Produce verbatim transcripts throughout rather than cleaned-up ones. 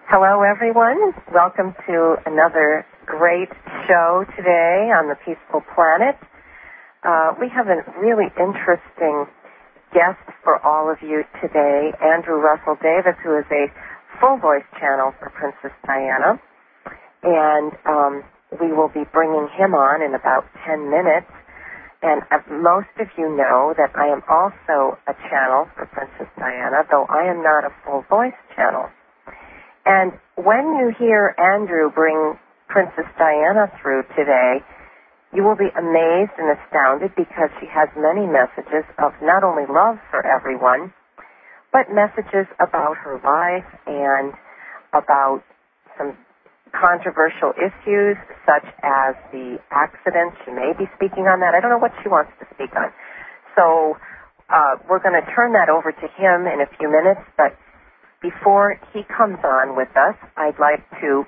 Hello, everyone. Welcome to another great show today on the Peaceful Planet. Uh, we have a really interesting guest for all of you today, Andrew Russell Davis, who is a full voice channel for Princess Diana. And um, we will be bringing him on in about ten minutes. And uh, most of you know that I am also a channel for Princess Diana, though I am not a full voice channel. And when you hear Andrew bring Princess Diana through today, you will be amazed and astounded because she has many messages of not only love for everyone, but messages about her life and about some controversial issues such as the accident. She may be speaking on that. I don't know what she wants to speak on. So uh, we're going to turn that over to him in a few minutes, but before he comes on with us, I'd like to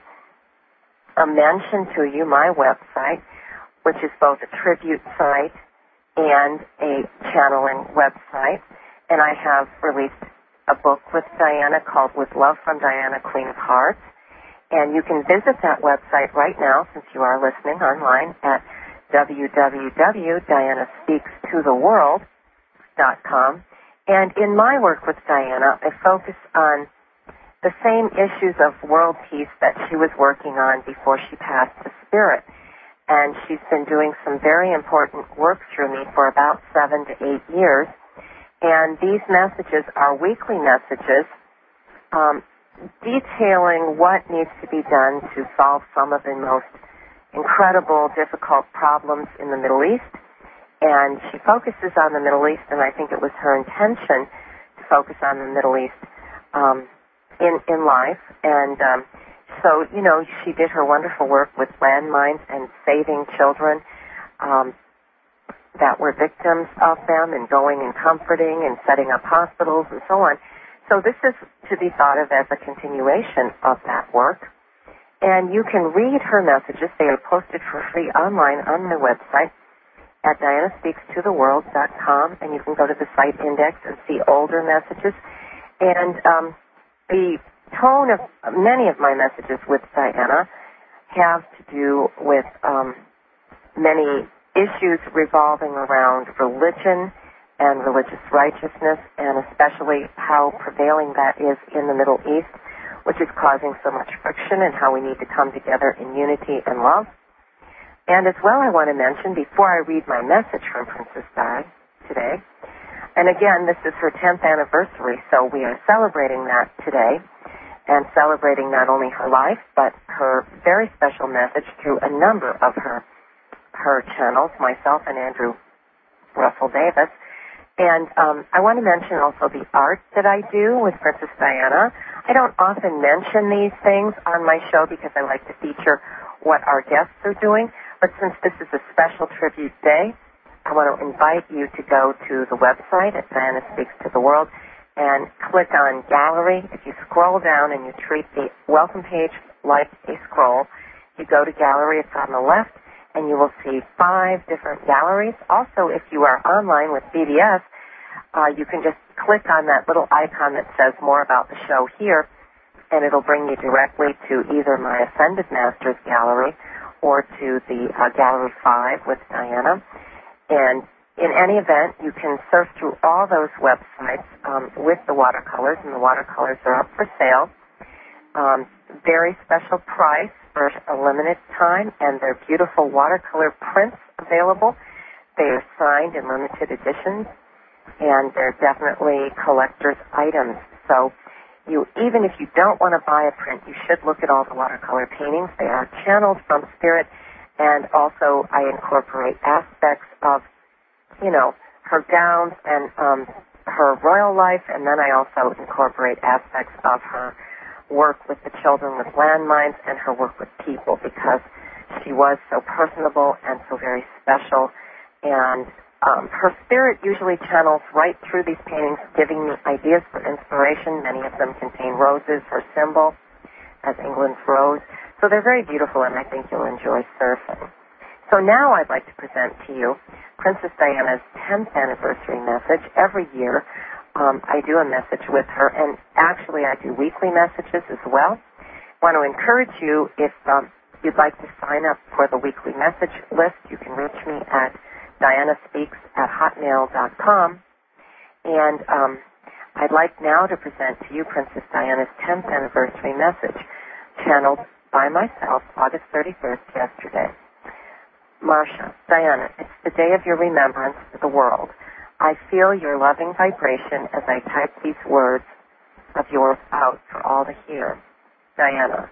uh, mention to you my website, which is both a tribute site and a channeling website. And I have released a book with Diana called With Love from Diana, Queen of Hearts. And you can visit that website right now, since you are listening online, at w w w dot diana speaks to the world dot com. And in my work with Diana, I focus on the same issues of world peace that she was working on before she passed to spirit. And she's been doing some very important work through me for about seven to eight years. And these messages are weekly messages um, detailing what needs to be done to solve some of the most incredible, difficult problems in the Middle East. And she focuses on the Middle East, and I think it was her intention to focus on the Middle East um, in, in life. And um, so, you know, she did her wonderful work with landmines and saving children um, that were victims of them and going and comforting and setting up hospitals and so on. So this is to be thought of as a continuation of that work. And you can read her messages. They are posted for free online on my website at diana speaks to the world dot com, and you can go to the site index and see older messages. And um, the tone of many of my messages with Diana have to do with um, many issues revolving around religion and religious righteousness, and especially how prevailing that is in the Middle East, which is causing so much friction, and how we need to come together in unity and love. And as well, I want to mention, before I read my message from Princess Di today, and again, this is her tenth anniversary, so we are celebrating that today, and celebrating not only her life, but her very special message through a number of her her channels, myself and Andrew Russell Davis. And um, I want to mention also the art that I do with Princess Diana. I don't often mention these things on my show because I like to feature what our guests are doing. But since this is a special tribute day, I want to invite you to go to the website at Diana Speaks to the World and click on Gallery. If you scroll down and you treat the welcome page like a scroll, you go to Gallery, it's on the left, and you will see five different galleries. Also, if you are online with B B S, uh, you can just click on that little icon that says more about the show here, and it'll bring you directly to either my Ascended Masters gallery or to the uh, Gallery five with Diana. And in any event, you can surf through all those websites um, with the watercolors, and the watercolors are up for sale. Um, very special price for a limited time, and they're beautiful watercolor prints available. They are signed in limited editions, and they're definitely collector's items. So you, even if you don't want to buy a print, you should look at all the watercolor paintings. They are channeled from spirit, and also I incorporate aspects of, you know, her gowns and um, her royal life, and then I also incorporate aspects of her work with the children with landmines and her work with people, because she was so personable and so very special. And Um, her spirit usually channels right through these paintings, giving me ideas for inspiration. Many of them contain roses, her symbol, as England's rose. So they're very beautiful, and I think you'll enjoy surfing. So now I'd like to present to you Princess Diana's tenth anniversary message. Every year um, I do a message with her, and actually I do weekly messages as well. want to encourage you, if um, you'd like to sign up for the weekly message list, you can reach me at diana speaks at hotmail dot com. And um, I'd like now to present to you Princess Diana's tenth anniversary message, channeled by myself August thirty-first, yesterday. Marcia, Diana, it's the day of your remembrance to the world. I feel your loving vibration as I type these words of yours out for all to hear. Diana,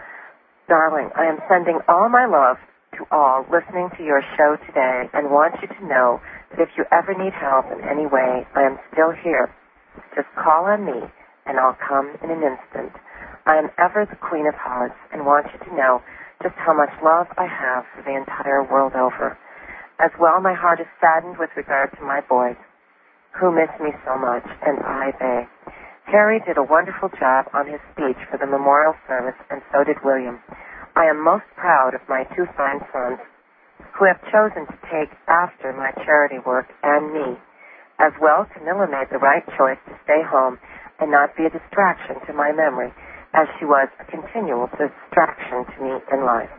darling, I am sending all my love to all listening to your show today and want you to know that if you ever need help in any way, I am still here. Just call on me and I'll come in an instant. I am ever the Queen of Hearts and want you to know just how much love I have for the entire world over. As well, my heart is saddened with regard to my boys, who miss me so much, and I they. Harry did a wonderful job on his speech for the memorial service, and so did William. I am most proud of my two fine sons, who have chosen to take after my charity work and me. As well, Camilla made the right choice to stay home and not be a distraction to my memory, as she was a continual distraction to me in life.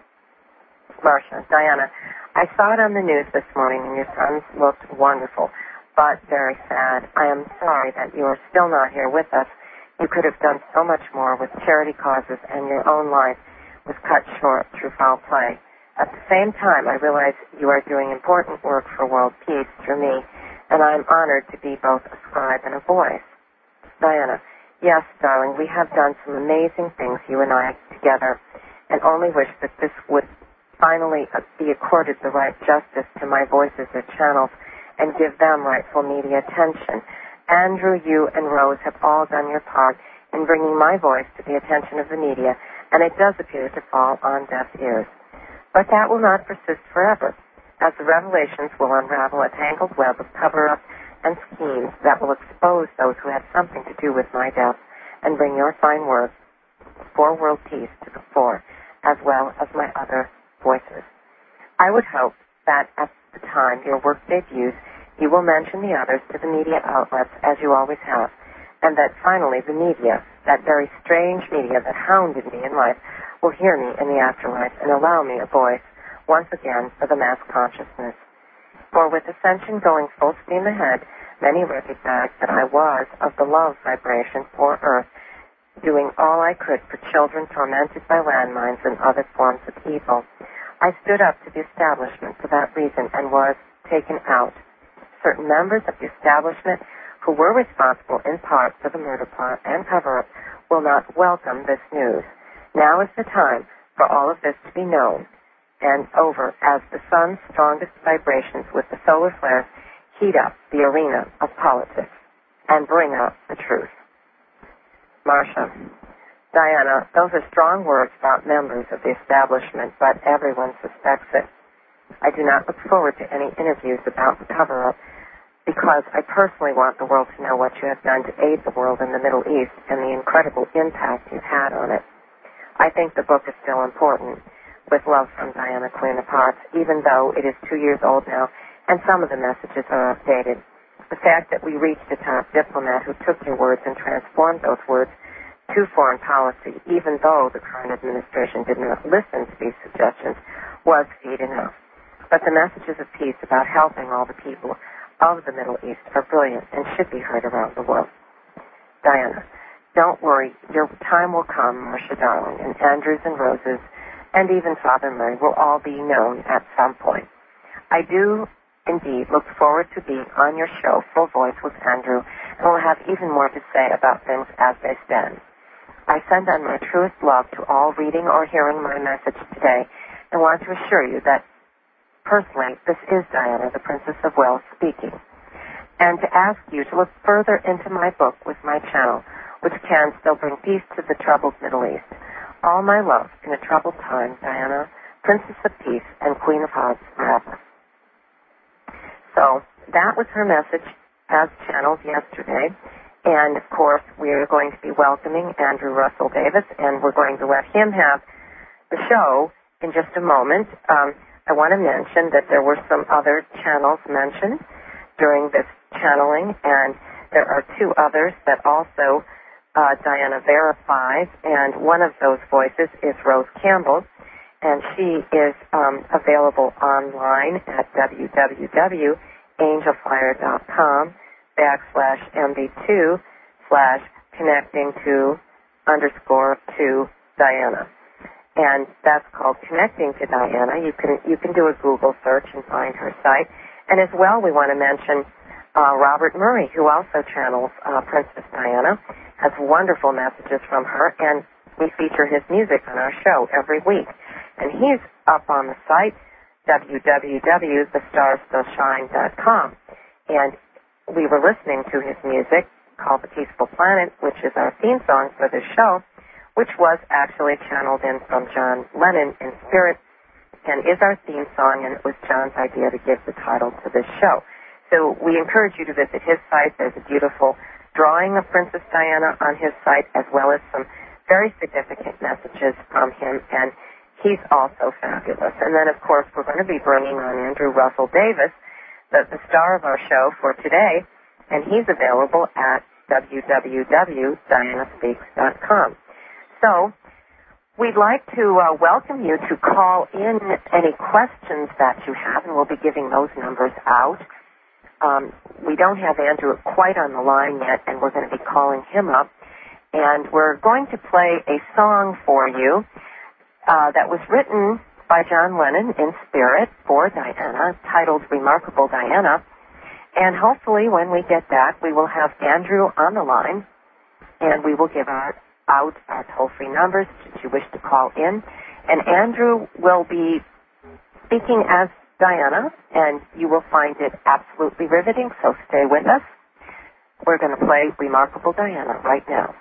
Marcia, Diana, I saw it on the news this morning, and your sons looked wonderful, but very sad. I am sorry that you are still not here with us. You could have done so much more with charity causes, and your own life was cut short through foul play. At the same time, I realize you are doing important work for world peace through me, and I am honored to be both a scribe and a voice. Diana, yes, darling, we have done some amazing things, you and I, together, and only wish that this would finally be accorded the right justice to my voices or channels and give them rightful media attention. Andrew, you, and Rose have all done your part in bringing my voice to the attention of the media, and it does appear to fall on deaf ears. But that will not persist forever, as the revelations will unravel a tangled web of cover-ups and schemes that will expose those who had something to do with my death and bring your fine work for world peace to the fore, as well as my other voices. I would hope that at the time your work debuts, you will mention the others to the media outlets, as you always have, and that finally the media, that very strange media that hounded me in life, will hear me in the afterlife and allow me a voice once again for the mass consciousness. For with ascension going full steam ahead, many recognized that I was of the love vibration for Earth, doing all I could for children tormented by landmines and other forms of evil. I stood up to the establishment for that reason and was taken out. Certain members of the establishment who were responsible in part for the murder plot and cover-up will not welcome this news. Now is the time for all of this to be known and over as the sun's strongest vibrations with the solar flares heat up the arena of politics and bring out the truth. Marcia, Diana, those are strong words about members of the establishment, but everyone suspects it. I do not look forward to any interviews about the cover-up because I personally want the world to know what you have done to aid the world in the Middle East and the incredible impact you've had on it. I think the book is still important, With Love from Diana, Queen of Hearts, even though it is two years old now and some of the messages are updated. The fact that we reached a top diplomat who took your words and transformed those words to foreign policy, even though the current administration did not listen to these suggestions, was feed enough. But the messages of peace about helping all the people of the Middle East are brilliant and should be heard around the world. Diana, don't worry, your time will come, Marcia darling, and Andrews and Roses, and even Father Murray will all be known at some point. I do indeed look forward to being on your show, Full Voice with Andrew, and will have even more to say about things as they stand. I send on my truest love to all reading or hearing my message today, and want to assure you that, personally, this is Diana, the Princess of Wales, speaking, and to ask you to look further into my book with my channel, which can still bring peace to the troubled Middle East. All my love in a troubled time, Diana, Princess of Peace and Queen of Hearts forever. So that was her message as channeled yesterday. And, of course, we are going to be welcoming Andrew Russell Davis, and we're going to let him have the show in just a moment. Um, I want to mention that there were some other channels mentioned during this channeling, and there are two others that also uh, Diana Verifies, and one of those voices is Rose Campbell, and she is um, available online at www.angelfire.com backslash MD2 slash connecting to underscore to Diana. And that's called Connecting to Diana. You can you can do a Google search and find her site. And as well, we want to mention uh, Robert Murray, who also channels uh, Princess Diana, has wonderful messages from her, and we feature his music on our show every week. And he's up on the site, w w w dot the stars still shine dot com. And we were listening to his music called The Peaceful Planet, which is our theme song for this show, which was actually channeled in from John Lennon in spirit and is our theme song, and it was John's idea to give the title to this show. So we encourage you to visit his site. There's a beautiful drawing of Princess Diana on his site, as well as some very significant messages from him, and he's also fabulous. And then, of course, we're going to be bringing on Andrew Russell Davis, the, the star of our show for today, and he's available at w w w dot diana speaks dot com. So we'd like to uh, welcome you to call in any questions that you have, and we'll be giving those numbers out. Um, we don't have Andrew quite on the line yet, and we're going to be calling him up. And we're going to play a song for you uh, that was written by John Lennon in spirit for Diana, titled Remarkable Diana. And hopefully when we get that, we will have Andrew on the line, and we will give our out our toll-free numbers should you wish to call in. And Andrew will be speaking as Diana, and you will find it absolutely riveting, so stay with us. We're going to play Remarkable Diana right now.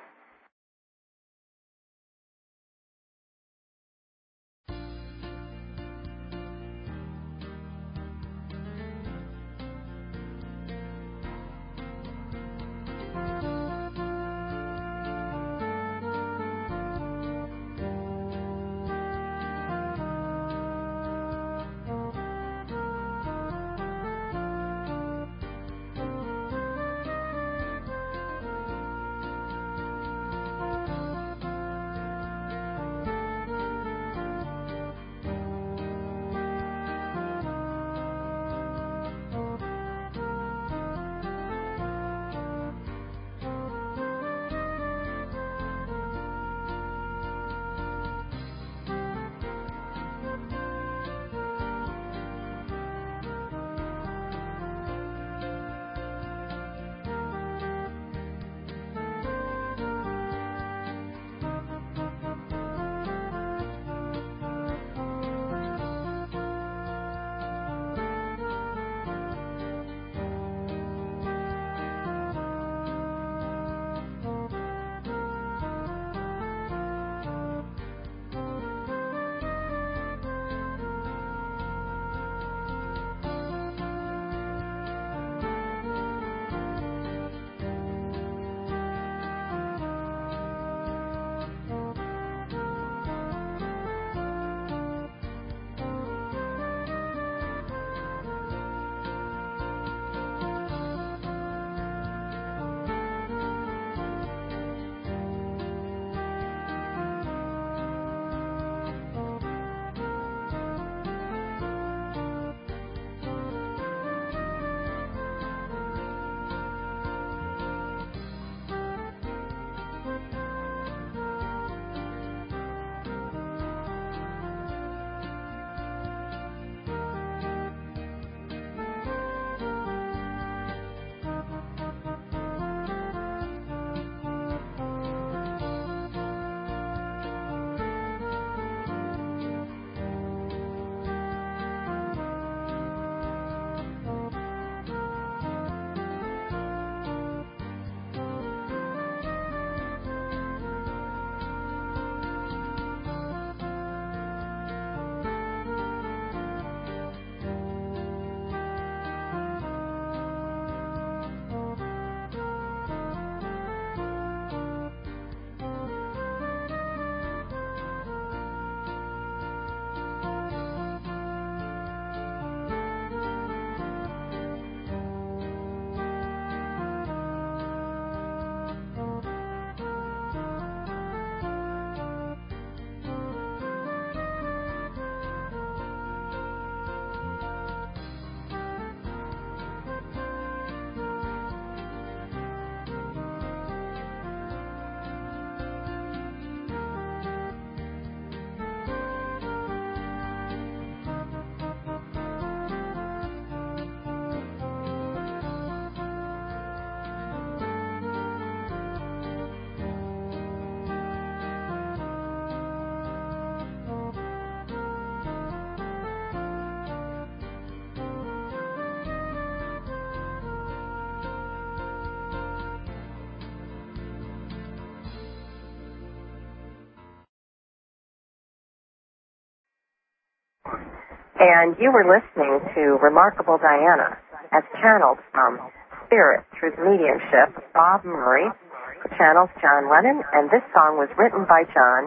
And you were listening to Remarkable Diana as channeled from Spirit through the mediumship of Bob Murray, who channels John Lennon, and this song was written by John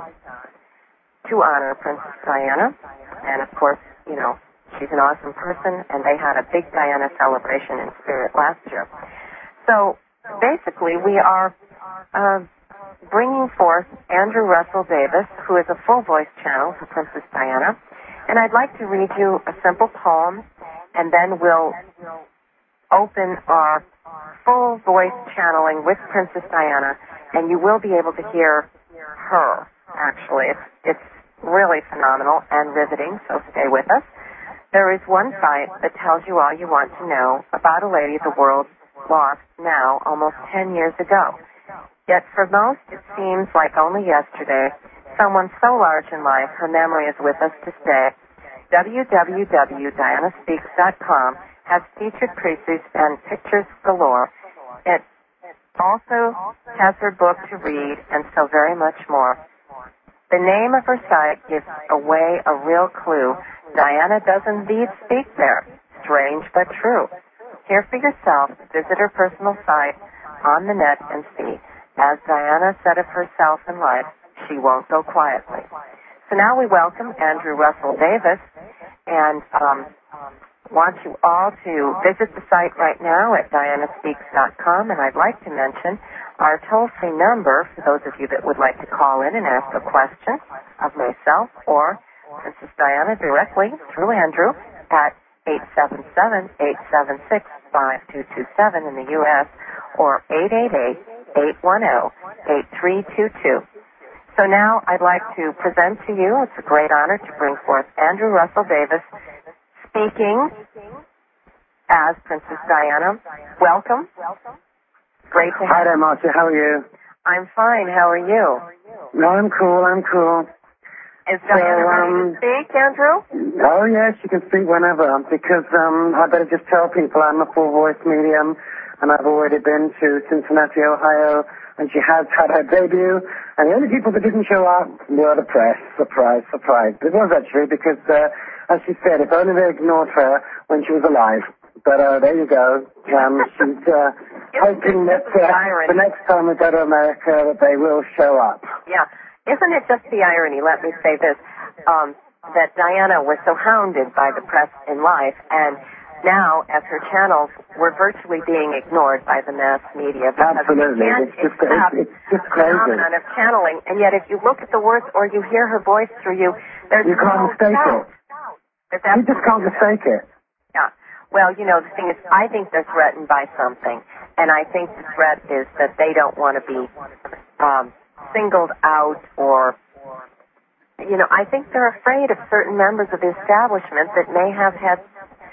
to honor Princess Diana. And of course, you know, she's an awesome person, and they had a big Diana celebration in Spirit last year. So basically, we are uh, bringing forth Andrew Russell Davis, who is a full voice channel for Princess Diana. And I'd like to read you a simple poem, and then we'll open our full voice channeling with Princess Diana, and you will be able to hear her, actually. It's, it's really phenomenal and riveting, so stay with us. There is one site that tells you all you want to know about a lady the world lost now almost ten years ago. Yet for most, it seems like only yesterday, someone so large in life, her memory is with us to stay. w w w dot diana speaks dot com has featured priests and pictures galore. It also has her book to read and so very much more. The name of her site gives away a real clue. Diana does indeed speak there. Strange but true. Hear for yourself, visit her personal site on the net and see. As Diana said of herself in life, she won't go quietly. So now we welcome Andrew Russell Davis, and um, want you all to visit the site right now at diana speaks dot com, and I'd like to mention our toll-free number for those of you that would like to call in and ask a question of myself or Princess Diana directly through Andrew at eight seven seven, eight seven six, five two two seven in the U S or eight eight eight, eight one zero, eight three two two. So now I'd like to present to you, it's a great honor to bring forth Andrew Russell Davis speaking as Princess Diana. Welcome. Great to have you. Hi there, Marcia. How are you? I'm fine. How are you? No, I'm cool. I'm cool. Is Diana so, ready um, to speak, Andrew? Oh, yes, you can speak whenever, because um, I better just tell people I'm a full voice medium, and I've already been to Cincinnati, Ohio, and she has had her debut, and the only people that didn't show up were the press. Surprise, surprise. It was actually because, uh, as she said, if only they ignored her when she was alive. But uh, there you go. Um, she's uh, hoping that uh, the next time we go to America that they will show up. Yeah. Isn't it just the irony, let me say this, um, that Diana was so hounded by the press in life, and now, as her channels were virtually being ignored by the mass media. Absolutely. It's just, it's, it's just crazy. The phenomenon of channeling, and yet if you look at the words or you hear her voice through you, there's you can't no mistake doubt. it. You just can't mistake it. Yeah. Well, you know, the thing is, I think they're threatened by something, and I think the threat is that they don't want to be um, singled out or, you know, I think they're afraid of certain members of the establishment that may have had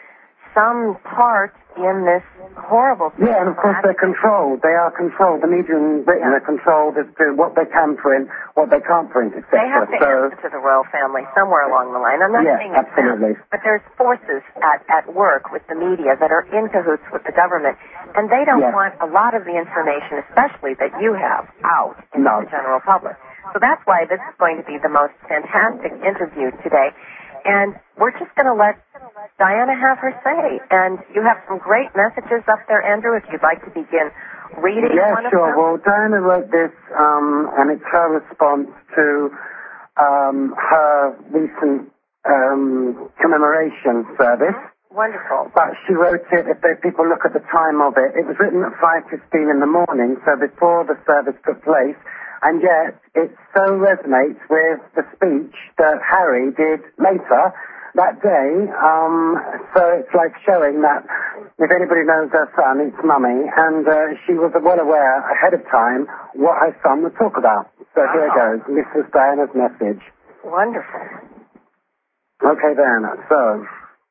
some part in this horrible thing. Yeah, and of course they're controlled. They are controlled. The media in Britain yeah. are controlled as to what they can print, what they can't print, et cetera. They have to so, answer to the royal family somewhere along the line. I'm not yeah, saying it's absolutely. them, but there's forces at, at work with the media that are in cahoots with the government, and they don't yeah. want a lot of the information, especially that you have, out into no. the general public. So that's why this is going to be the most fantastic interview today. And we're just going to let Diana have her say. And you have some great messages up there, Andrew, if you'd like to begin reading yeah, one sure. of them. Well, Diana wrote this, um, and it's her response to um, her recent um, commemoration service. Wonderful. But she wrote it, if they, people look at the time of it, it was written at five fifteen in the morning, so before the service took place. And yet, it so resonates with the speech that Harry did later that day. Um, so it's like showing that if anybody knows her son, it's Mummy. And uh, she was well aware ahead of time what her son would talk about. So wow. Here it goes. This was Diana's message. Wonderful. Okay, Diana. So,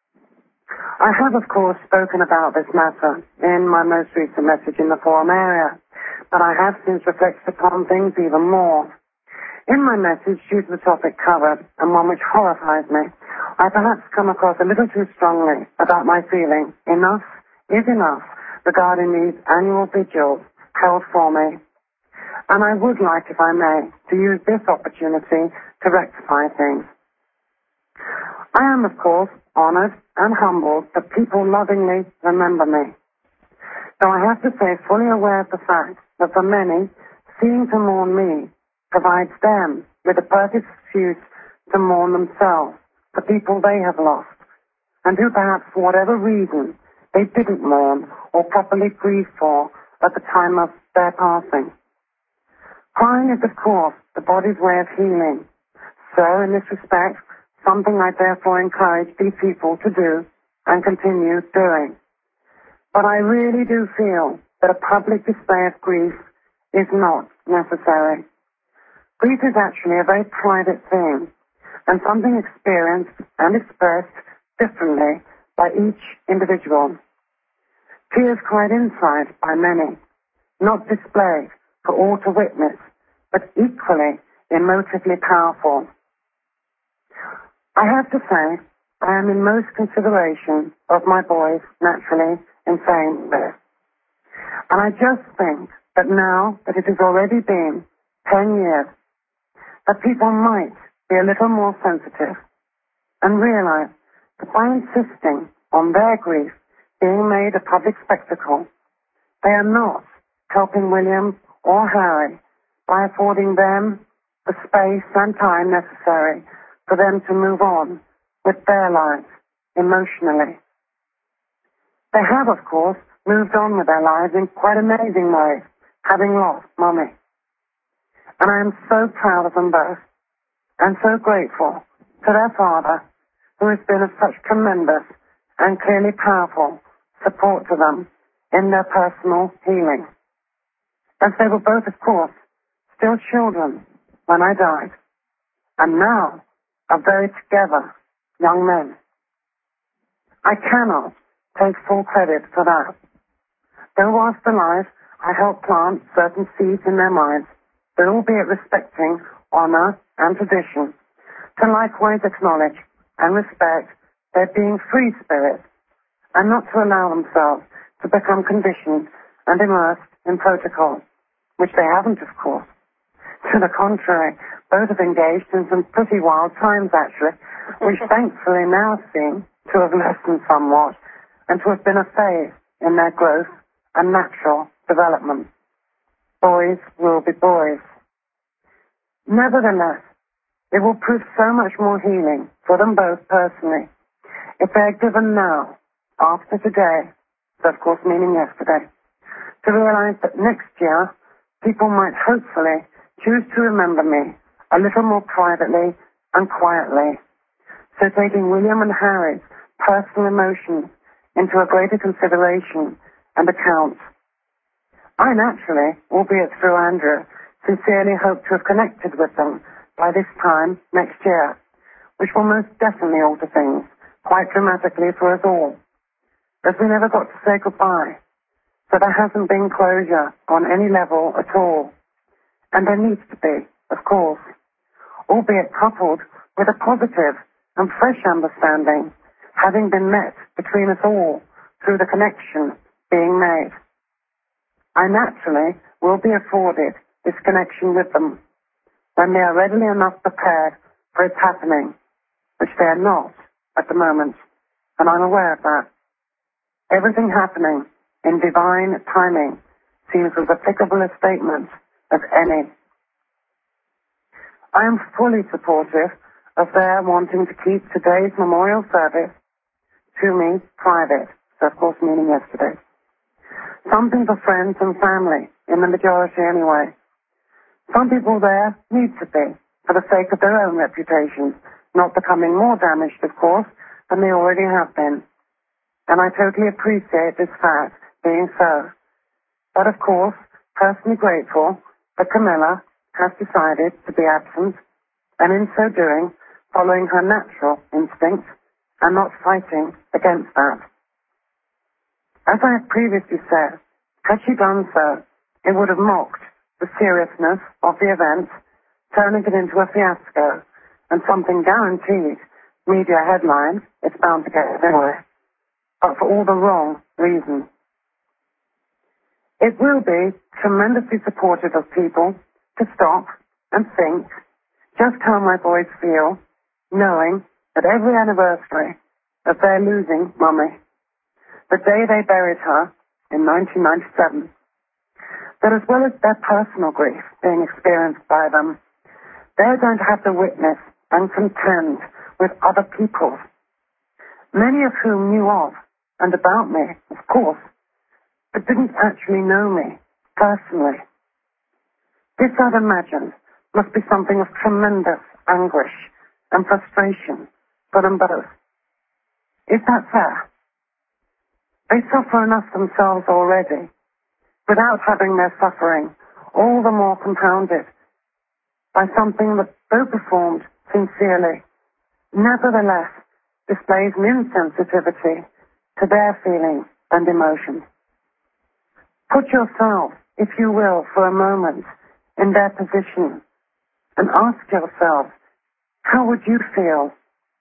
I have, of course, spoken about this matter in my most recent message in the forum area. But I have since reflected upon things even more. In my message, due to the topic covered, and one which horrifies me, I perhaps come across a little too strongly about my feeling enough is enough regarding these annual vigils held for me. And I would like, if I may, to use this opportunity to rectify things. I am, of course, honored and humbled that people lovingly remember me. Though I have to say, fully aware of the fact that for many, seeing to mourn me provides them with a perfect excuse to mourn themselves, the people they have lost, and who perhaps for whatever reason they didn't mourn or properly grieve for at the time of their passing. Crying is, of course, the body's way of healing. So, in this respect, something I therefore encourage these people to do and continue doing. But I really do feel that a public display of grief is not necessary. Grief is actually a very private thing, and something experienced and expressed differently by each individual. Tears cried inside by many, not displayed for all to witness, but equally emotively powerful. I have to say, I am in most consideration of my boys, naturally, in saying this. And I just think that now that it has already been ten years, that people might be a little more sensitive and realize that by insisting on their grief being made a public spectacle, they are not helping William or Harry by affording them the space and time necessary for them to move on with their lives emotionally. They have, of course, moved on with their lives in quite amazing ways, having lost Mummy. And I am so proud of them both, and so grateful to their father, who has been of such tremendous and clearly powerful support to them in their personal healing. As they were both, of course, still children when I died, and now are very together young men. I cannot take full credit for that. Though whilst alive, I helped plant certain seeds in their minds, but albeit respecting honor and tradition, to likewise acknowledge and respect their being free spirits, and not to allow themselves to become conditioned and immersed in protocol, which they haven't, of course. To the contrary, both have engaged in some pretty wild times, actually, which thankfully now seem to have lessened somewhat, and to have been a phase in their growth and natural development. Boys will be boys. Nevertheless, it will prove so much more healing for them both personally if they are given now, after today, so of course meaning yesterday, to realize that next year people might hopefully choose to remember me a little more privately and quietly, so taking William and Harry's personal emotions into a greater consideration and account. I naturally, albeit through Andrew, sincerely hope to have connected with them by this time next year, which will most definitely alter things quite dramatically for us all, as we never got to say goodbye, so there hasn't been closure on any level at all, and there needs to be, of course, albeit coupled with a positive and fresh understanding having been met between us all through the connection being made. I naturally will be afforded this connection with them when they are readily enough prepared for its happening, which they are not at the moment, and I'm aware of that. Everything happening in divine timing seems as applicable a statement as any. I am fully supportive of their wanting to keep today's memorial service to me private, so of course meaning yesterday. Something for friends and family, in the majority anyway. Some people there need to be, for the sake of their own reputations, not becoming more damaged, of course, than they already have been. And I totally appreciate this fact being so. But of course, personally grateful that Camilla has decided to be absent, and in so doing, following her natural instinct and not fighting against that. As I have previously said, had she done so, it would have mocked the seriousness of the event, turning it into a fiasco, and something guaranteed media headlines it's bound to get anyway, but for all the wrong reasons. It will be tremendously supportive of people to stop and think just how my boys feel, knowing at every anniversary of their losing Mummy, the day they buried her in nineteen ninety-seven, that as well as their personal grief being experienced by them, they're going to have to witness and contend with other people, many of whom knew of and about me, of course, but didn't actually know me personally. This, I'd imagine, must be something of tremendous anguish and frustration for them both. Is that fair? They suffer enough themselves already, without having their suffering all the more compounded by something that, though performed sincerely, nevertheless displays an insensitivity to their feelings and emotions. Put yourself, if you will, for a moment in their position and ask yourself, how would you feel?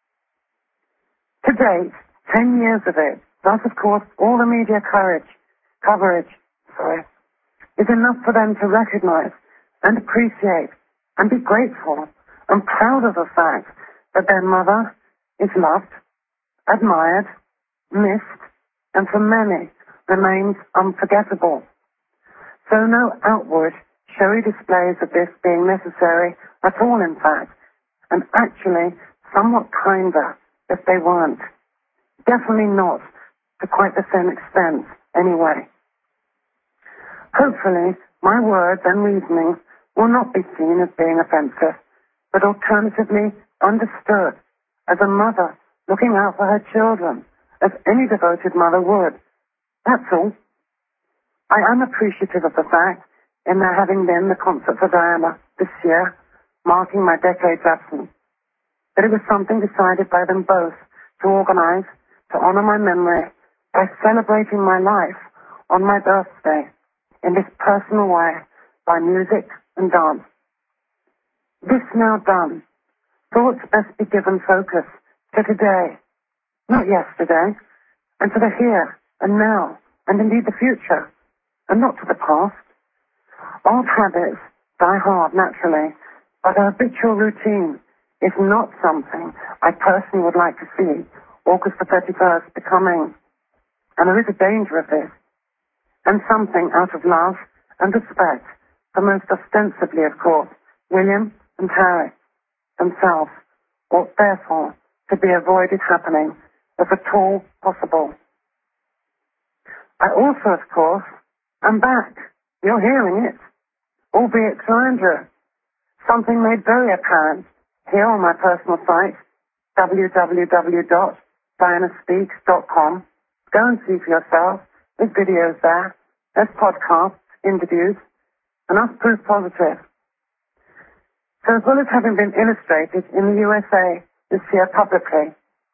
To date, ten years of it, plus of course all the media coverage, coverage, sorry, is enough for them to recognize and appreciate and be grateful and proud of the fact that their mother is loved, admired, missed, and for many remains unforgettable. So no outward, showy displays of this being necessary at all, in fact, and actually somewhat kinder if they weren't. Definitely not to quite the same extent, anyway. Hopefully, my words and reasoning will not be seen as being offensive, but alternatively understood as a mother looking out for her children, as any devoted mother would. That's all. I am appreciative of the fact in there having been the concert for Diana this year, marking my decade's absence, that it was something decided by them both to organize to honor my memory by celebrating my life on my birthday in this personal way by music and dance. This now done, thoughts best be given focus to today, not yesterday, and to the here and now, and indeed the future, and not to the past. Old habits die hard naturally, but a habitual routine is not something I personally would like to see August the thirty-first becoming. And there is a danger of this, and something out of love and respect for most ostensibly, of course, William and Harry themselves ought therefore to be avoided happening if at all possible. I also, of course, am back. You're hearing it, albeit through Andrew. Something made very apparent here on my personal site, w w w dot diana speaks dot com. Go and see for yourself. There's videos there. There's podcasts, interviews, and us proof positive. So as well as having been illustrated in the U S A this year publicly,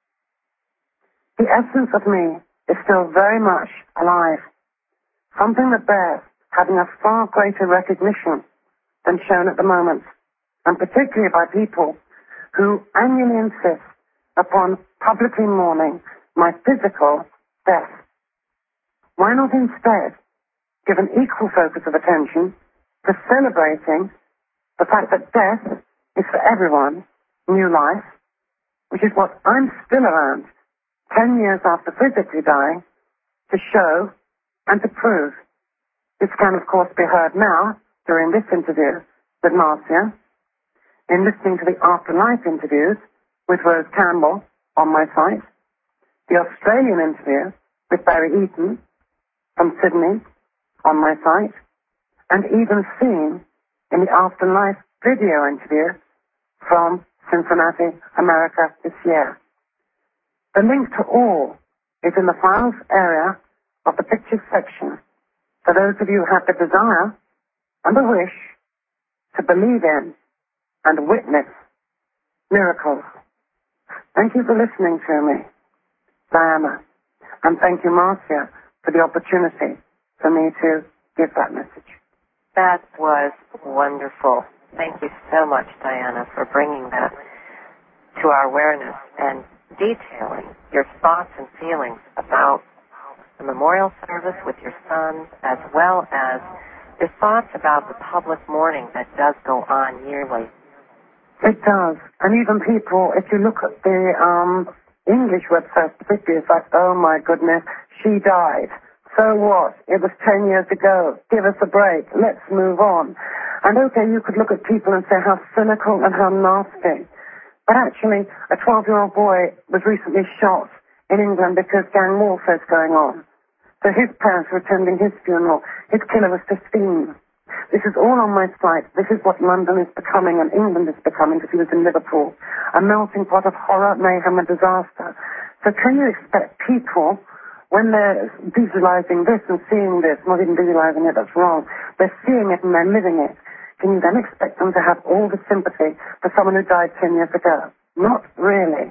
the essence of me is still very much alive, something that bears having a far greater recognition than shown at the moment, and particularly by people who annually insist upon publicly mourning my physical death. Why not instead give an equal focus of attention to celebrating the fact that death is for everyone new life, which is what I'm still around ten years after physically dying to show and to prove. This can, of course, be heard now during this interview with Marcia, in listening to the afterlife interviews with Rose Campbell on my site, the Australian interview with Barry Eaton from Sydney on my site, and even seen in the afterlife video interview from Cincinnati, America this year. The link to all is in the files area of the pictures section for those of you who have the desire and the wish to believe in and witness miracles. Thank you for listening to me, Diana, and thank you, Marcia, for the opportunity for me to give that message. That was wonderful. Thank you so much, Diana, for bringing that to our awareness and detailing your thoughts and feelings about the memorial service with your sons, as well as your thoughts about the public mourning that does go on yearly. It does. And even people, if you look at the um, English website particularly, it's like, oh my goodness, she died. So what? It was ten years ago. Give us a break. Let's move on. And okay, you could look at people and say how cynical and how nasty. But actually, a twelve-year-old boy was recently shot in England because gang warfare is going on. So his parents were attending his funeral. His killer was fifteen. This is all on my site. This is what London is becoming and England is becoming because he was in Liverpool. A melting pot of horror, mayhem and disaster. So can you expect people, when they're visualizing this and seeing this, not even visualizing it, that's wrong, they're seeing it and they're living it, can you then expect them to have all the sympathy for someone who died ten years ago? Not really.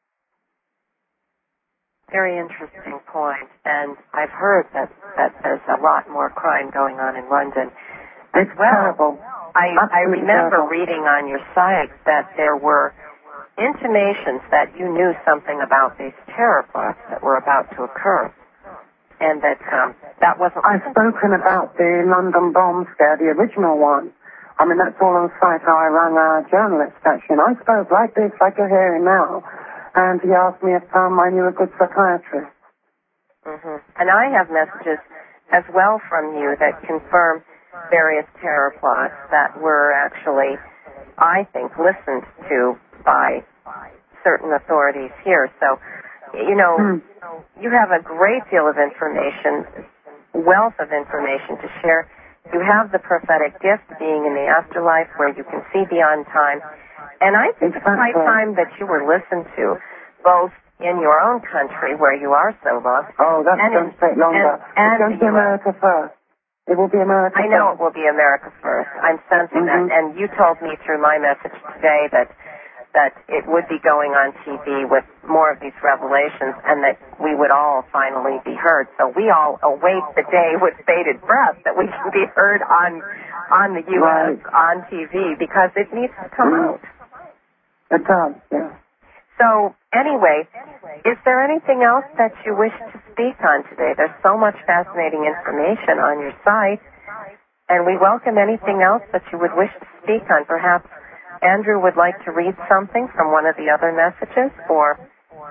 Very interesting point. And I've heard that, that there's a lot more crime going on in London. As It's well, terrible. I, I Absolutely remember terrible. reading on your site that there were intimations that you knew something about these terror plots that were about to occur, and that um, that wasn't. I've spoken about the London bomb scare, the original one. I mean, that's all on the site how I rang our journalist, actually. And I spoke like this, like you're hearing now. And he asked me if um, I knew a good psychiatrist. Mm-hmm. And I have messages as well from you that confirm various terror plots that were actually, I think, listened to by certain authorities here. So, you know, Hmm. you have a great deal of information, wealth of information to share. You have the prophetic gift, being in the afterlife where you can see beyond time. And I think it's high time that you were listened to, both in your own country where you are so lost. Oh, that's and going in, to take longer. And, and it's going to be America first. It will be America I know first. it will be America first. I'm sensing Mm-hmm. that. And you told me through my message today that that it would be going on T V with more of these revelations and that we would all finally be heard. So we all await the day with bated breath that we can be heard on on the U S, Right. on T V, because it needs to come Mm-hmm. out. It does, yeah. So anyway, is there anything else that you wish to speak on today? There's so much fascinating information on your site, and we welcome anything else that you would wish to speak on. Perhaps Andrew would like to read something from one of the other messages, or...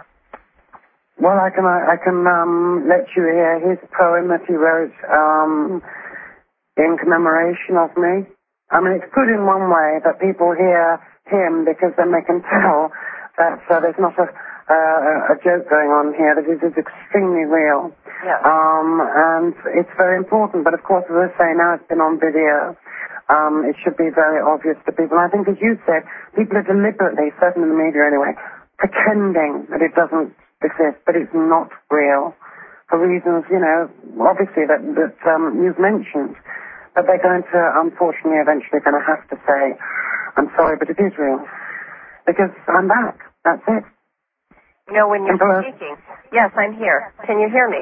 Well, I can I, I can um, let you hear his poem that he wrote um, in commemoration of me. I mean, it's good in one way that people hear him because then they can tell that uh, there's not a, uh, a joke going on here, that it is extremely real. Yeah. Um, and it's very important. But, of course, as I say, now it's been on video. Um, it should be very obvious to people. I think, as you said, people are deliberately, certainly in the media anyway, pretending that it doesn't exist, but it's not real for reasons, you know, obviously that, that um, you've mentioned. But they're going to, unfortunately, eventually going to have to say, I'm sorry, but it is real. Because I'm back. That's it. You know, when you're Hello? speaking... Yes, I'm here. Can you hear me?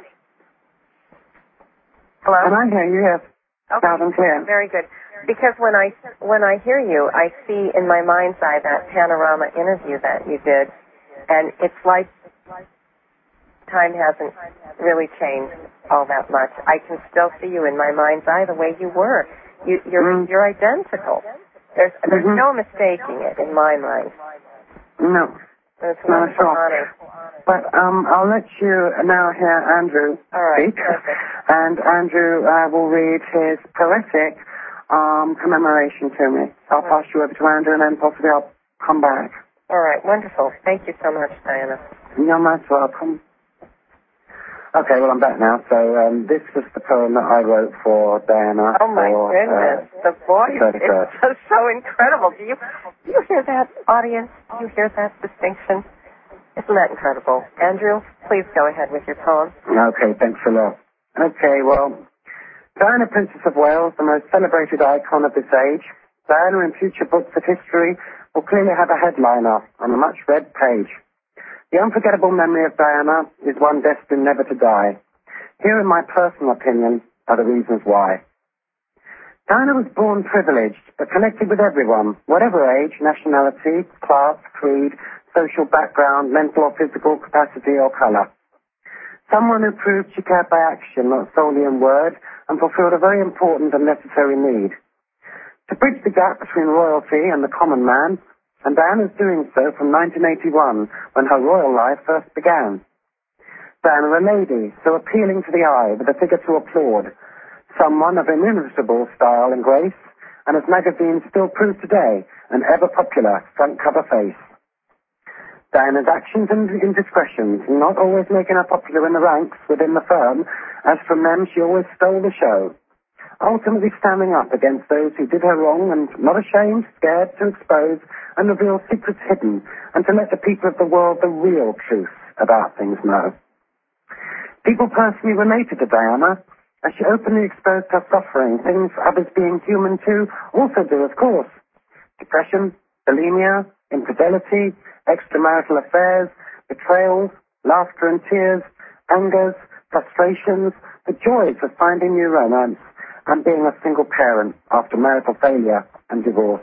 Hello? And I hear you, yes. Okay. Loud and clear. Very good. Because when I when I hear you, I see in my mind's eye that panorama interview that you did, and it's like time hasn't really changed all that much. I can still see you in my mind's eye the way you were. You, you're Mm. you're identical. There's there's Mhm. no mistaking it in my mind. No. It's No, wonderful sure. honor. But um, I'll let you now hear Andrew All right, speak. perfect. And Andrew uh, will read his poetic um, commemoration to me. So I'll pass you over to Andrew and then possibly I'll come back. All right, wonderful. Thank you so much, Diana. You're most welcome. Okay, well, I'm back now. So um, this was the poem that I wrote for Diana. Oh, my for, goodness. Uh, the voice the is just so incredible. Do you, do you hear that, audience? Do you hear that distinction? Isn't that incredible? Andrew, please go ahead with your poem. Okay, thanks a lot. Okay, well, Diana, Princess of Wales, the most celebrated icon of this age, Diana in future books of history will clearly have a headliner on a much-read page. The unforgettable memory of Diana is one destined never to die. Here, in my personal opinion, are the reasons why. Diana was born privileged, but connected with everyone, whatever age, nationality, class, creed, social background, mental or physical capacity or color. Someone who proved she cared by action, not solely in word, and fulfilled a very important and necessary need. to bridge the gap between royalty and the common man, and Diana is doing so from nineteen eighty-one, when her royal life first began. Diana, a lady, so appealing to the eye, with a figure to applaud, someone of inimitable style and grace, and as magazines still prove today, an ever-popular front-cover face. Diana's actions and indiscretions, not always making her popular in the ranks within the firm, as from them she always stole the show, ultimately standing up against those who did her wrong and not ashamed, scared to expose and reveal secrets hidden, and to let the people of the world the real truth about things know. People personally related to Diana, as she openly exposed her suffering, things others being human too also do, of course. Depression, bulimia, infidelity, extramarital affairs, betrayals, laughter and tears, angers, frustrations, the joys of finding new romance, and being a single parent after marital failure and divorce.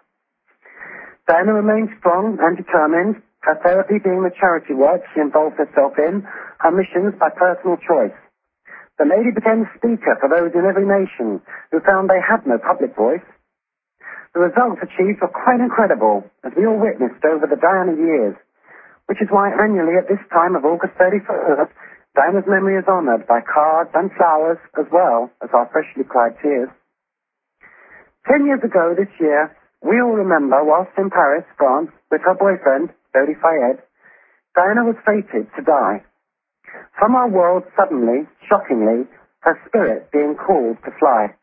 Diana remained strong and determined, her therapy being the charity work she involved herself in, her missions by personal choice. The lady became a speaker for those in every nation who found they had no public voice. The results achieved were quite incredible, as we all witnessed over the Diana years, which is why annually at this time of August thirty-first, Diana's memory is honoured by cards and flowers, as well as our freshly cried tears. Ten years ago this year, we all remember, whilst in Paris, France, with her boyfriend, Dodi Fayed, Diana was fated to die. From our world, suddenly, shockingly, her spirit being called to fly.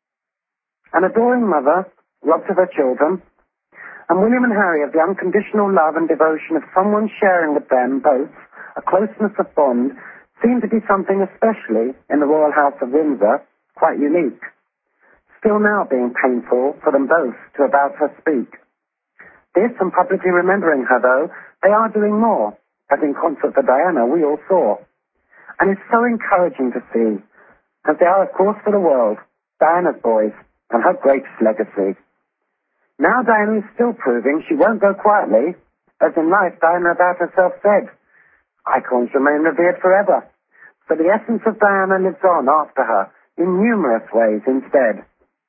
An adoring mother, robbed of her children, and William and Harry of the unconditional love and devotion of someone sharing with them both a closeness of bond, seemed to be something especially in the Royal House of Windsor quite unique. Still now being painful for them both to about her speak. This and publicly remembering her, though, they are doing more, as in concert for Diana we all saw. And it's so encouraging to see, as they are, of course, for the world, Diana's boys and her greatest legacy. Now Diana is still proving she won't go quietly, as in life Diana about herself said, icons remain revered forever. So the essence of Diana lives on after her in numerous ways instead.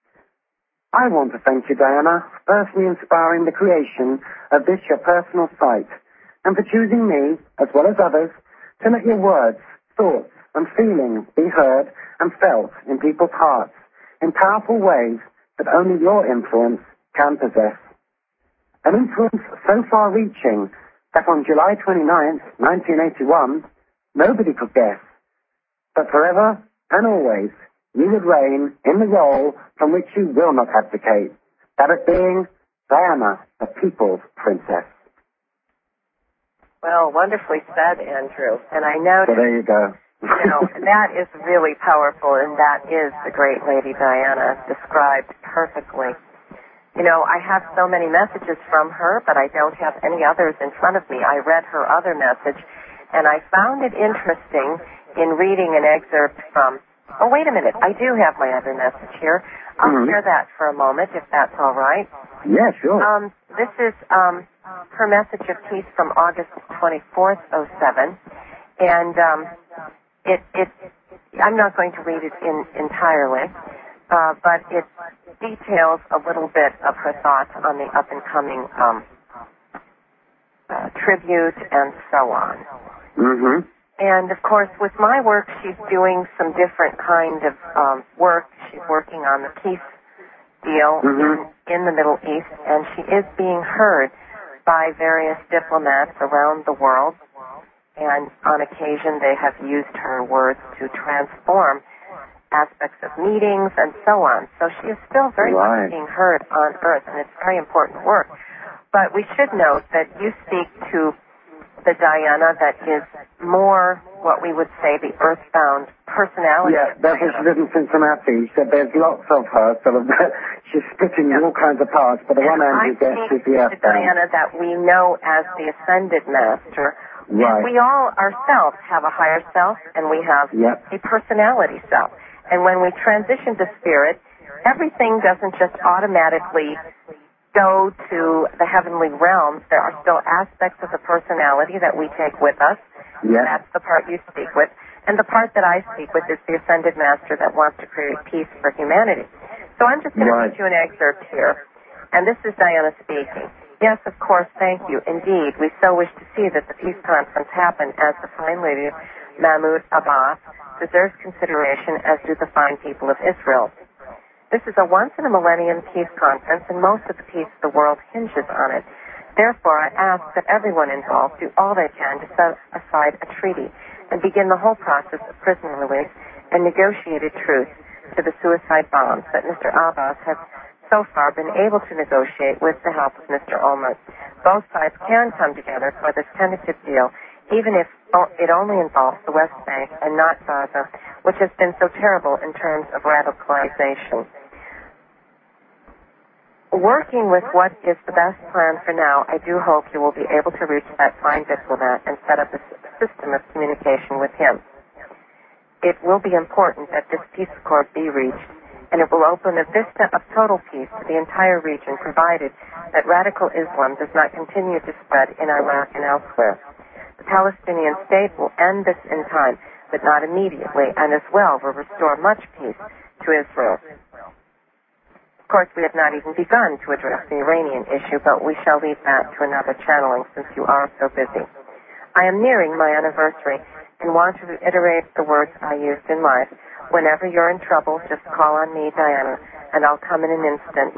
I want to thank you, Diana, for personally inspiring the creation of this your personal site, and for choosing me, as well as others, to let your words, thoughts, and feelings be heard and felt in people's hearts in powerful ways that only your influence can possess. An influence so far-reaching that on July twenty-ninth, nineteen eighty-one, nobody could guess. But forever and always, you would reign in the role from which you will not abdicate, that of being Diana, the people's princess. Well, wonderfully said, Andrew. And I know... So there you go. You know, that is really powerful, and that is the great Lady Diana described perfectly. You know, I have so many messages from her, but I don't have any others in front of me. I read her other message, and I found it interesting in reading an excerpt from... Oh, wait a minute. I do have my other message here. I'll mm-hmm. share that for a moment, if that's all right. Yeah, sure. Um, this is um, her message of peace from August twenty-fourth, oh seven, and um, it, it, I'm not going to read it in, entirely, uh, but it details a little bit of her thoughts on the up-and-coming um, uh, tribute and so on. Mm-hmm. And, of course, with my work, she's doing some different kind of um, work. She's working on the peace deal mm-hmm. in, in the Middle East, and she is being heard by various diplomats around the world. And on occasion, they have used her words to transform aspects of meetings and so on. So she is still very right. much being heard on Earth, and it's very important work. But we should note that you speak to the Diana that is more what we would say the earthbound personality. Yeah, that's what she did in Cincinnati. She said there's lots of her, sort of, she's spitting in all kinds of parts, but the and one end is she's the earthbound. The Diana that we know as the Ascended Master. Right. And we all ourselves have a higher self, and we have yep. a personality self. And when we transition to spirit, everything doesn't just automatically go to the heavenly realms. There are still aspects of the personality that we take with us. Yes. That's the part you speak with. And the part that I speak with is the Ascended Master that wants to create peace for humanity. So I'm just going Right. to read you an excerpt here. And this is Diana speaking. Yes, of course, thank you. Indeed, we so wish to see that the peace conference happen, as the fine lady Mahmoud Abbas deserves consideration, as do the fine people of Israel. This is a once-in-a-millennium peace conference, and most of the peace of the world hinges on it. Therefore, I ask that everyone involved do all they can to set aside a treaty and begin the whole process of prisoner release and negotiated truce to the suicide bombs that Mister Abbas has so far been able to negotiate with the help of Mister Olmert. Both sides can come together for this tentative deal, even if it only involves the West Bank and not Gaza, which has been so terrible in terms of radicalization. Working with what is the best plan for now, I do hope you will be able to reach that fine diplomat and set up a system of communication with him. It will be important that this peace accord be reached, and it will open a vista of total peace to the entire region, provided that radical Islam does not continue to spread in Iraq and elsewhere. The Palestinian state will end this in time, but not immediately, and as well will restore much peace to Israel. Of course, we have not even begun to address the Iranian issue, but we shall leave that to another channeling since you are so busy. I am nearing my anniversary and want to reiterate the words I used in life. Whenever you're in trouble, just call on me, Diana, and I'll come in an instant.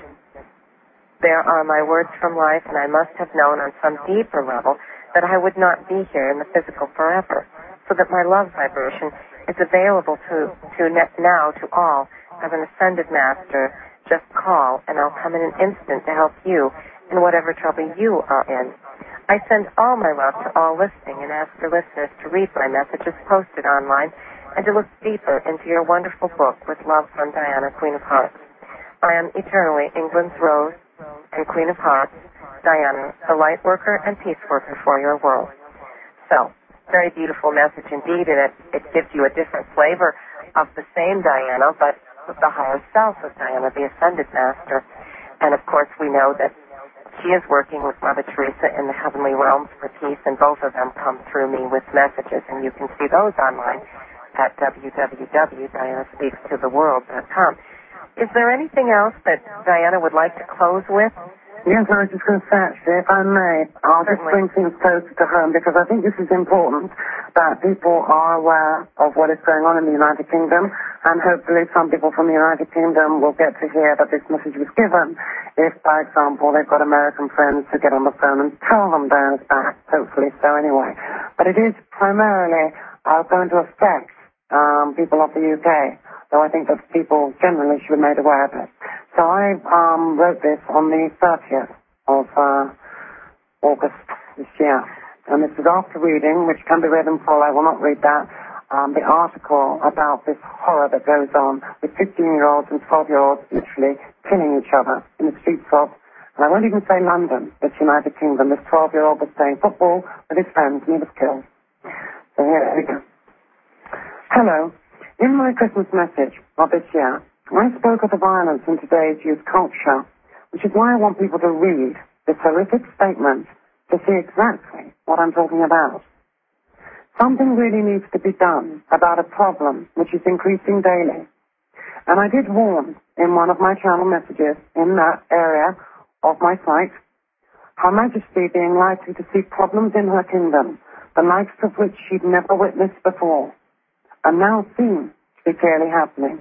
There are my words from life, and I must have known on some deeper level that I would not be here in the physical forever, so that my love vibration is available to, to now to all as an ascended master. Just call, and I'll come in an instant to help you in whatever trouble you are in. I send all my love to all listening and ask your listeners to read my messages posted online and to look deeper into your wonderful book, With Love from Diana, Queen of Hearts. I am eternally England's Rose and Queen of Hearts, Diana, the light worker and peace worker for your world. So, very beautiful message indeed, and it, it gives you a different flavor of the same Diana, but the higher self of Diana, the ascended master. And of course we know that she is working with Mother Teresa in the heavenly realms for peace, and both of them come through me with messages, and you can see those online at w w w dot diana speaks to the world dot com. Is there anything else that Diana would like to close with? Yes, I was just going to say, actually, if I may, I'll just bring things closer to home, because I think this is important that people are aware of what is going on in the United Kingdom, and hopefully some people from the United Kingdom will get to hear that this message was given if, by example, they've got American friends who get on the phone and tell them Diana's back, hopefully so anyway. But it is primarily uh, going to affect um, people of the U K, though I think that people generally should be made aware of it. So I um, wrote this on the thirtieth of uh, August this year. And this is after reading, which can be read in full. I will not read that. Um, the article about this horror that goes on with fifteen-year-olds and twelve-year-olds literally killing each other in the streets of, and I won't even say London, it's United Kingdom. This twelve-year-old was playing football with his friends and he was killed. So here we go. Hello. In my Christmas message of this year, I spoke of the violence in today's youth culture, which is why I want people to read this horrific statement to see exactly what I'm talking about. Something really needs to be done about a problem which is increasing daily. And I did warn in one of my channel messages in that area of my site, Her Majesty being likely to see problems in her kingdom, the likes of which she'd never witnessed before, and now seem to be clearly happening.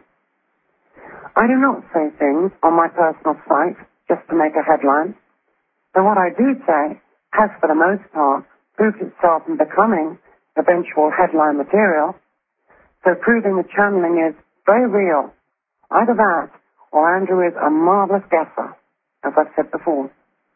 I do not say things on my personal site just to make a headline, though what I do say has, for the most part, proved itself in becoming eventual headline material, so proving the channeling is very real. Either that, or Andrew is a marvelous guesser, as I've said before.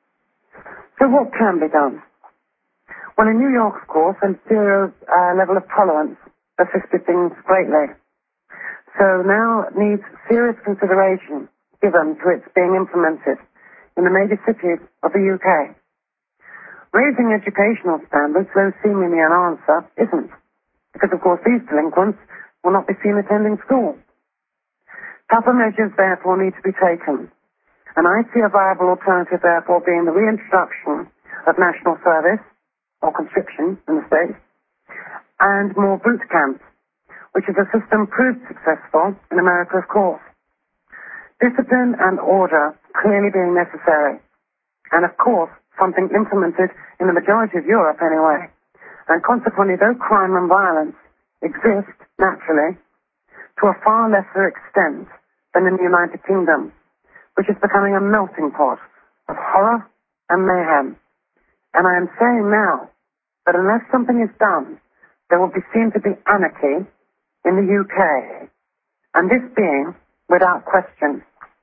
So what can be done? Well, in New York, of course, a zero uh, level of tolerance assisted things greatly. So now it needs serious consideration given to its being implemented in the major cities of the U K. Raising educational standards, though seemingly an answer, isn't, because of course these delinquents will not be seen attending school. Tougher measures, therefore, need to be taken, and I see a viable alternative, therefore, being the reintroduction of national service, or conscription in the States, and more boot camps, which is a system proved successful in America, of course. Discipline and order clearly being necessary. And of course, something implemented in the majority of Europe anyway. And consequently, though crime and violence exist naturally to a far lesser extent than in the United Kingdom, which is becoming a melting pot of horror and mayhem. And I am saying now that unless something is done, there will be seen to be anarchy in the U K, and this being without question.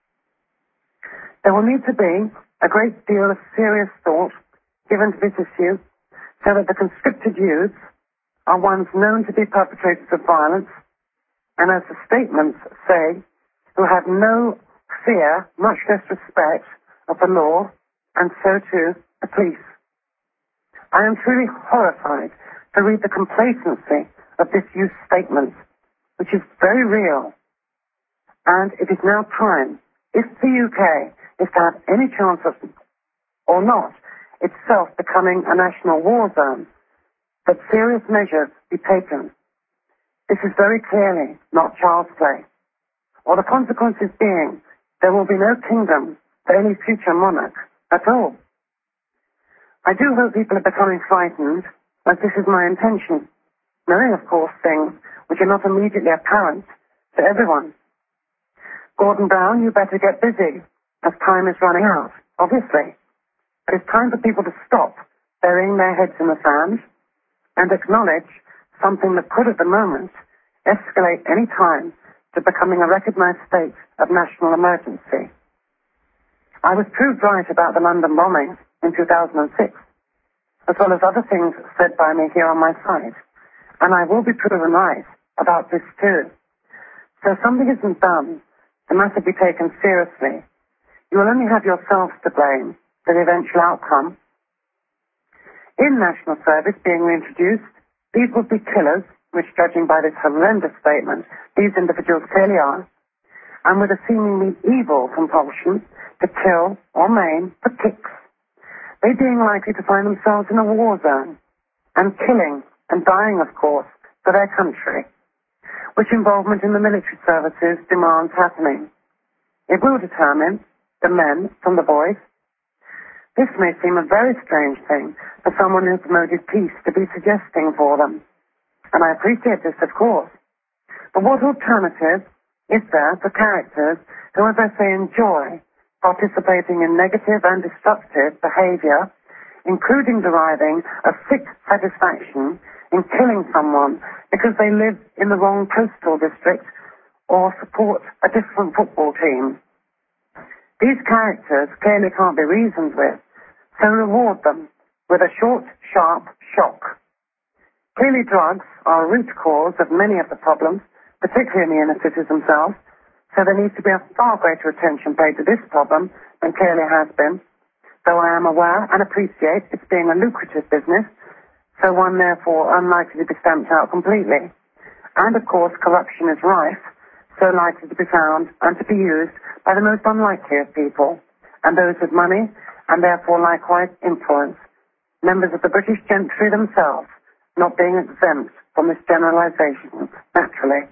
There will need to be a great deal of serious thought given to this issue so that the conscripted youths are ones known to be perpetrators of violence, and as the statements say, who have no fear, much less respect, of the law, and so too the police. I am truly horrified to read the complacency of this youth statement, which is very real. And it is now time, if the U K is to have any chance of, or not, itself becoming a national war zone, that serious measures be taken. This is very clearly not child's play. Or the consequences being, there will be no kingdom for any future monarch at all. I do hope people are becoming frightened, as this is my intention, knowing, of course, things which are not immediately apparent to everyone. Gordon Brown, you better get busy, as time is running out, obviously. But it's time for people to stop burying their heads in the sand and acknowledge something that could, at the moment, escalate any time to becoming a recognized state of national emergency. I was proved right about the London bombing in two thousand six, as well as other things said by me here on my site, and I will be proven right about this too. So if something isn't done, the matter be taken seriously. You will only have yourselves to blame for the eventual outcome. In national service being reintroduced, these would be killers, which, judging by this horrendous statement, these individuals clearly are, and with a seemingly evil compulsion to kill or maim for kicks, they being likely to find themselves in a war zone, and killing and dying, of course, for their country, which involvement in the military services demands happening. It will determine the men from the boys. This may seem a very strange thing for someone who promoted peace to be suggesting for them, and I appreciate this, of course. But what alternative is there for characters who, as I say, enjoy participating in negative and destructive behavior, including deriving a sick satisfaction in killing someone because they live in the wrong postal district or support a different football team? These characters clearly can't be reasoned with, so reward them with a short, sharp shock. Clearly drugs are a root cause of many of the problems, particularly in the inner cities themselves, so there needs to be a far greater attention paid to this problem than clearly has been, though I am aware and appreciate its being a lucrative business, so one therefore unlikely to be stamped out completely. And of course corruption is rife, so likely to be found and to be used by the most unlikely of people, and those with money, and therefore likewise influence, members of the British gentry themselves, not being exempt from this generalization, naturally.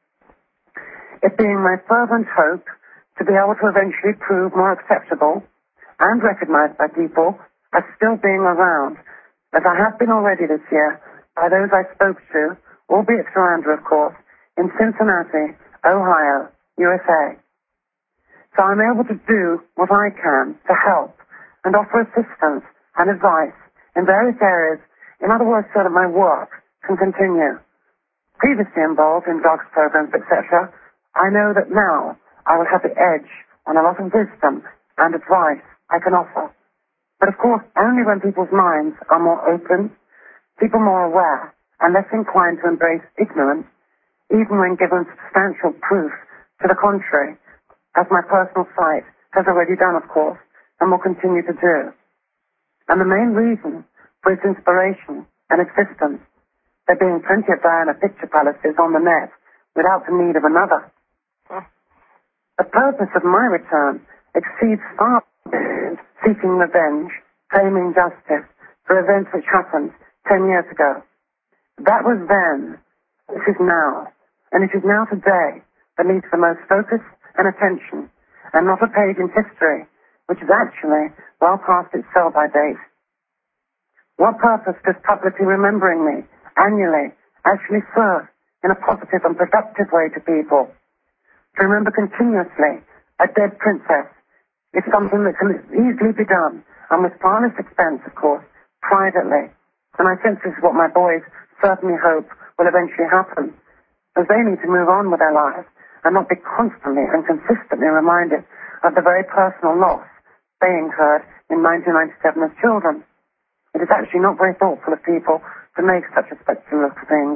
It being my fervent hope to be able to eventually prove more acceptable and recognized by people as still being around, as I have been already this year by those I spoke to, albeit through Andrew, of course, in Cincinnati, Ohio, U S A. So I'm able to do what I can to help and offer assistance and advice in various areas, in other words, so that my work can continue. Previously involved in drugs programs, et cetera, I know that now I will have the edge on a lot of wisdom and advice I can offer. But of course, only when people's minds are more open, people more aware, and less inclined to embrace ignorance, even when given substantial proof to the contrary, as my personal site has already done, of course, and will continue to do. And the main reason for its inspiration and existence, there being plenty of Diana picture palaces on the net without the need of another. The purpose of my return exceeds far seeking revenge, claiming justice for events which happened ten years ago. That was then. This is now. And it is now today that needs the most focus and attention and not a page in history, which is actually well past its sell-by date. What purpose does publicly remembering me annually actually serve in a positive and productive way to people? To remember continuously a dead princess is something that can easily be done, and with far less expense, of course, privately. And I sense this is what my boys certainly hope will eventually happen, as they need to move on with their lives and not be constantly and consistently reminded of the very personal loss they incurred in nineteen ninety-seven as children. It is actually not very thoughtful of people to make such a spectacle of things.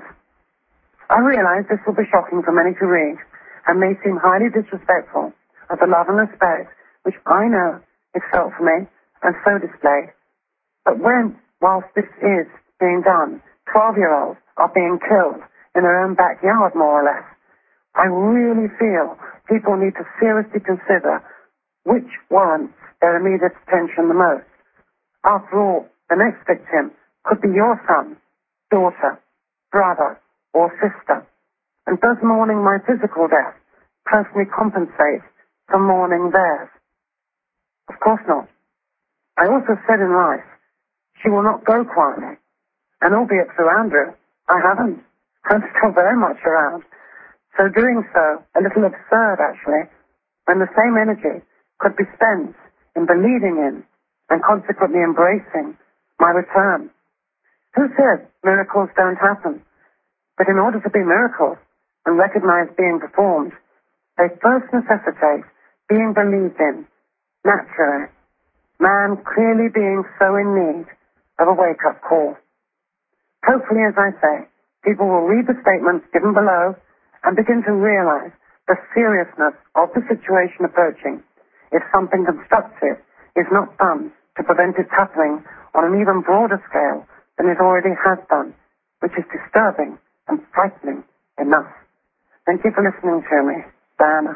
I realize this will be shocking for many to read and may seem highly disrespectful of the love and respect which I know is felt for me and so displayed. But when, whilst this is being done, twelve-year-olds are being killed in their own backyard, more or less, I really feel people need to seriously consider which warrants their immediate attention the most. After all, the next victim could be your son, daughter, brother, or sister. And does mourning my physical death personally compensate for mourning theirs? Of course not. I also said in life, she will not go quietly. And albeit through Andrew, I haven't. I'm still very much around. So doing so, a little absurd actually, when the same energy could be spent in believing in and consequently embracing my return. Who says miracles don't happen? But in order to be miracles and recognize being performed, they first necessitate being believed in, naturally, man clearly being so in need of a wake-up call. Hopefully, as I say, people will read the statements given below and begin to realize the seriousness of the situation approaching if something constructive is not done to prevent it happening on an even broader scale than it already has done, which is disturbing and frightening enough. Thank you for listening to me, Diana.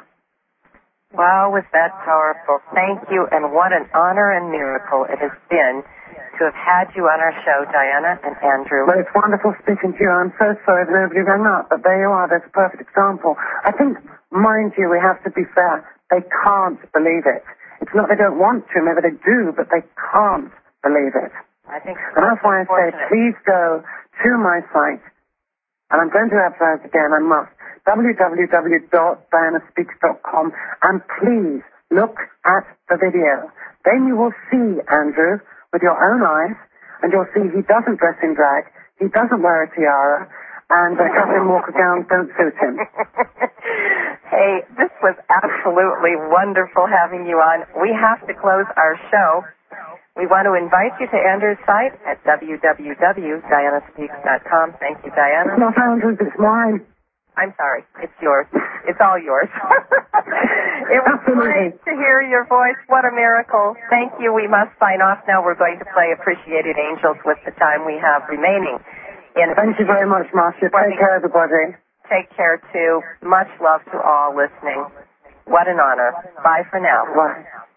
Wow, was that powerful. Thank you, and what an honor and miracle it has been to have had you on our show, Diana and Andrew. Well, it's wonderful speaking to you. I'm so sorry that nobody rang up, but there you are. There's a perfect example. I think, mind you, we have to be fair. They can't believe it. It's not they don't want to, maybe they do, but they can't believe it. I think and that's why I say, please go to my site, and I'm going to advertise again, I must, w w w dot diana speaks dot com, and please look at the video. Then you will see Andrew with your own eyes, and you'll see he doesn't dress in drag, he doesn't wear a tiara, and uh, Catherine Walker gowns don't suit him. Hey, this was absolutely wonderful having you on. We have to close our show. We want to invite you to Andrew's site at w w w dot diana speaks dot com. Thank you, Diana. It's not Andrew's, it's mine. I'm sorry. It's yours. It's all yours. It was great to hear your voice. What a miracle. Thank you. We must sign off now. We're going to play Appreciated Angels with the time we have remaining. In Thank you very much, Marcia. Take care, everybody. Take care, too. Much love to all listening. What an honor. Bye for now. Bye.